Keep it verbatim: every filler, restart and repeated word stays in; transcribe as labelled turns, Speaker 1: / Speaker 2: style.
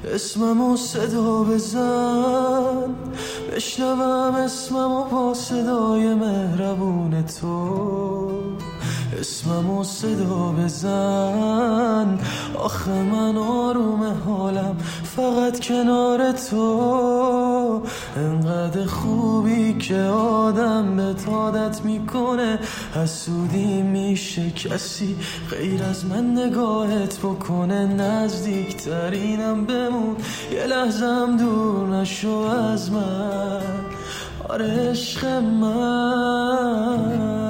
Speaker 1: اسممو صدا بزن، بشنوم اسممو با صدای مهربون تو. اسممو صدا بزن، آخه من آروم حالم فقط کنار تو. انقدر خوبی که آدم به عادت میکنه، حسودی میشه کسی غیر از من نگاهت بکنه. نزدیکترینم بمون، یه لحظم دور نشو از من، آره عشق من.